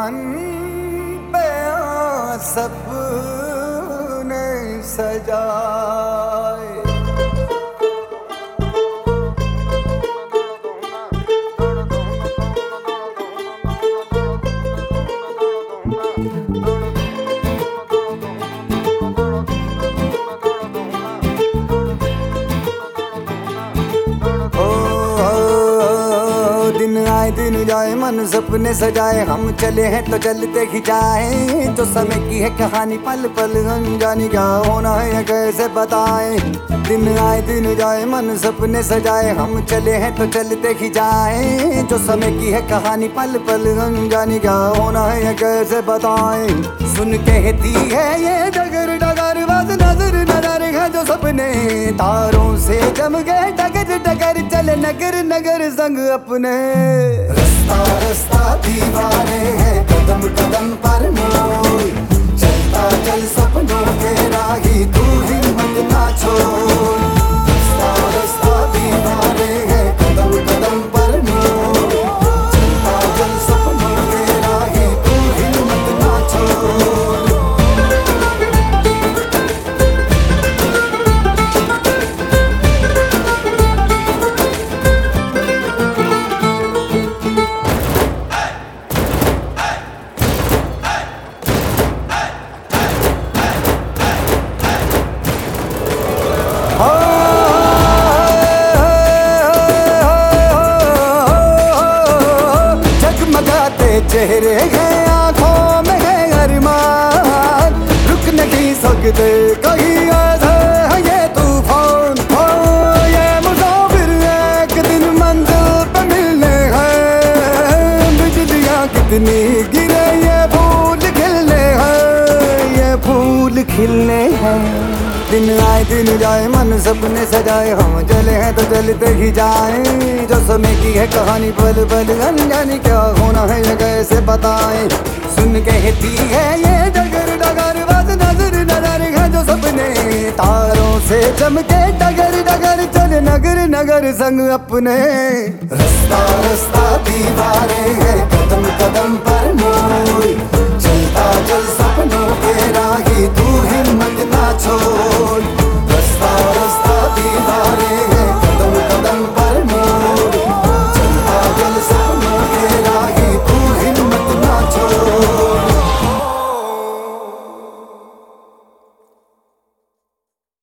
मन पे सपने सजाए। दिन आए दिन जाए मन सपने सजाए, हम चले हैं तो चलते ही जाए। जो समय की है कहानी पल पल अनजानी, क्या होना है ये कैसे बताएं। दिन आए दिन जाए मन सपने सजाए, हम चले हैं तो चलते ही जाए। जो समय की है कहानी पल पल अनजानी, क्या होना है ये कैसे बताएं। सुन कहती है ये डगर डगर बस नजर नजर है जो सपने, तारों से जम गए डगर डगर चले नगर नगर संग अपने। रास्ता रास्ता दीवाने हैं कदम कदम पर मोड़, चलता चल सपनों के राही तू हिम्मत ना छोड़। रास्ता रास्ता दीवाने हैं कदम कदम पर मोड़, चलता चल सपनों के राही तू हिम्मत ना छोड़। चेहरे हैं आंखों में है अरमान, रुक नहीं सकते कहीं ऐसे है ये तूफान। हो ये मुसाफिर एक दिन मंजिल पे मिलने हैं, बिजलियां कितनी गिरे ये फूल खिलने हैं, ये फूल खिलने हैं। दिन आए दिन जाए मन सपने सजाए, हम चले हैं तो चलते ही जाए। जो समय की है कहानी पल पल अनजानी, क्या होना है ये कैसे बताएं। सुन कहती है ये डगर डगर बस नजर नजर है जो सपने, तारों से चमके डगर डगर चले नगर नगर संग अपने। रास्ता रास्ता दीवारें हैं कदम कदम पर मोड़,